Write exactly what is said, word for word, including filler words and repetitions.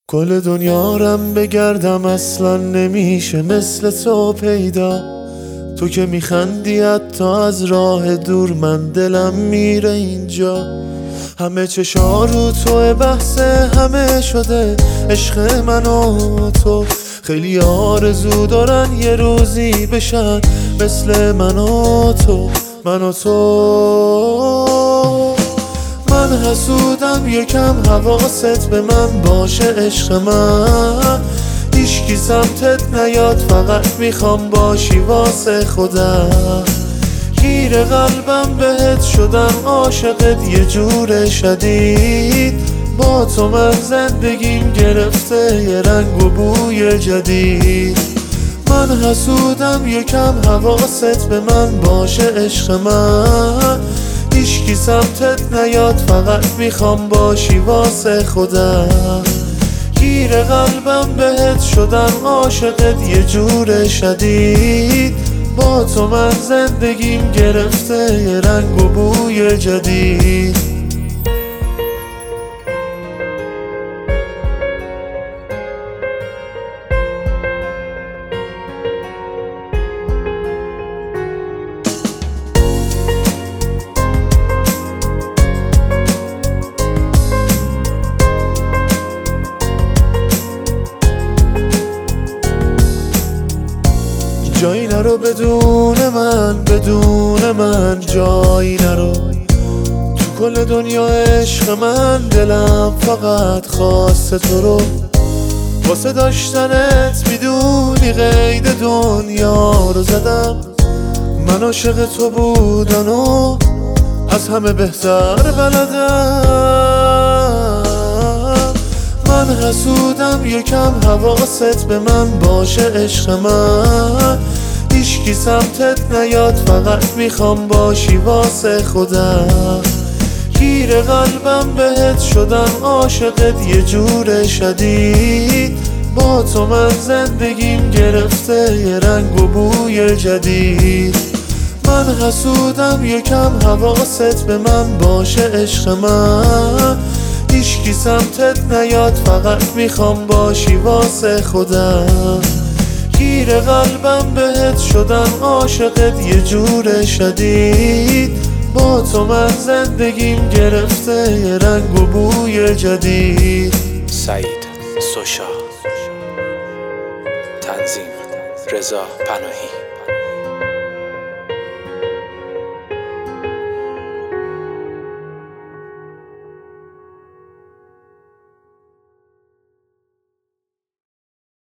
کل دنیا رم بگردم اصلا نمیشه مثل تو پیدا. تو که میخندی حتی از راه دور من دلم میره اینجا. همه چشا رو تو بحث همه شده عشق من و تو. خیلی آرزو دارن یه روزی بشن مثل من و تو. من و تو من حسودم یکم حواست به من باشه عشق من. هیچکی سمتت نیاد فقط میخوام باشی واسه خودم. گیر قلبم بهت شدم عاشقت یه جور شدید. با تو من زندگیم گرفته یه رنگ و بوی جدید. من حسودم یکم حواست به من باشه عشق من. هیچکی سمتت نیاد فقط میخوام باشی واسه خودم. گیر قلبم بهت شدم عاشقت یه جور شدید. با تو من زندگیم گرفته یه رنگ و بوی جدید. جایی نرو بدون من، بدون من جایی نرو. تو کل دنیا عشق من دلم فقط خواسته تو رو. واسه داشتنت میدونی قید دنیا رو زدم. من عاشق تو بودن و از همه بهتر بلدم. من حسودم یکم حواست به من باشه عشق من. هیچکی سمتت نیاد فقط میخوام باشی واسه خودم. گیر قلبم بهت شدم عاشقت یه جور شدید. با تو من زندگیم گرفته یه رنگ و بوی جدید. من حسودم یکم حواست به من باشه عشق من. هیچکی سمتت نیاد فقط میخوام باشی واسه خودم. گیر قلبم بهت شدم عاشقت یه جور شدید. با تو من زندگیم گرفته یه رنگ و بوی جدید. سعید سوشا، تنظیم رضا پناهی.